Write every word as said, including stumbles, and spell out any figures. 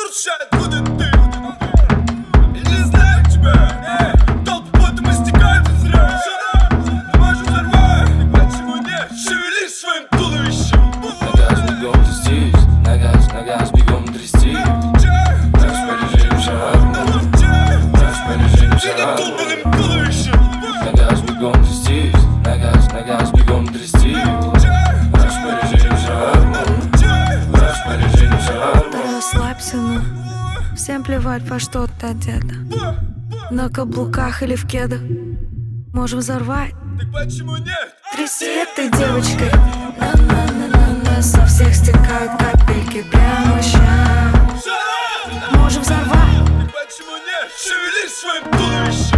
решает, куда ты. Я не знаю тебя. Толпы потом истекают и зря. Мы можем взорвать, почему нет? Шевелись своим туловищем. На газ бегом ты здесь, на газ, на газ бегом трясти. Распоряжение шарма, распоряжение шарма. На газ бегом ты здесь, на газ, на газ бегом трясти. Распоряжение шарма, распоряжение шарма. Расслабься, ну. Всем плевать, во что ты одета. На каблуках или в кедах. Можем взорвать. Так почему нет? Тряси этой девочкой. На-на-на-на-на. Со всех стекают капельки прямо ща. Можем взорвать. Так почему нет? Шевелись своим туловищем.